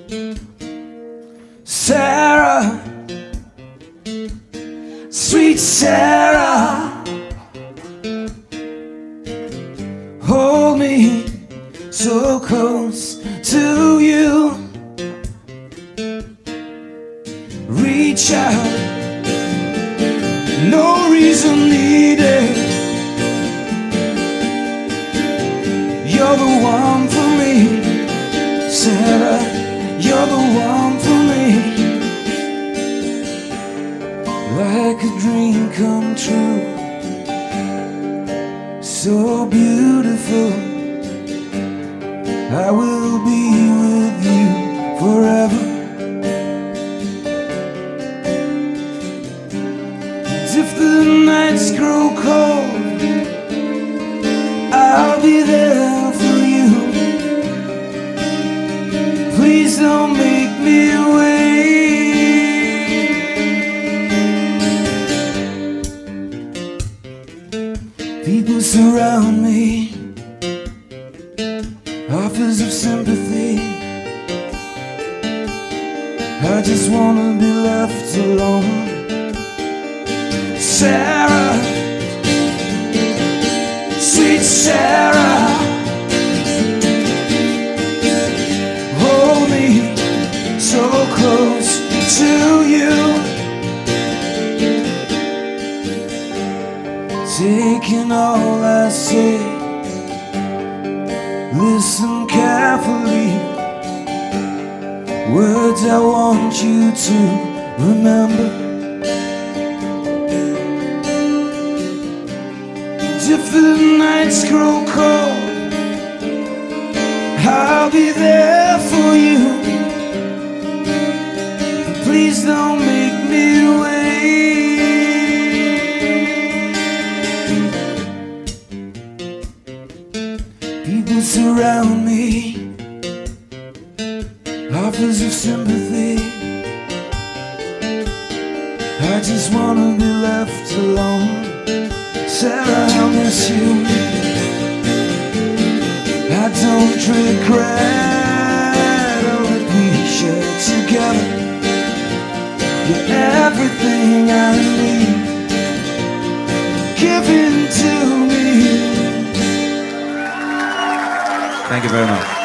Sarah, sweet Sarah, hold me so close to you. Reach out, no reason needed. You're the one for me, Sarah, you're the one for me. Like a dream come true, so beautiful. I will be with you forever. And if the nights grow cold, I'll be there for you. Please don't make me wait. People surround me, offers of sympathy. I just wanna be left alone. Sarah, sweet Sarah, hold me so close to you. Taking all I say, listen carefully. Words I want you to remember. If the nights grow cold, I'll be there for you. Please don't make me wait. People surround me, offers of sympathy. I just wanna be left alone. Sarah, I'll miss you. I don't regret all that we shared together. You're everything I need, given to me. Thank you very much.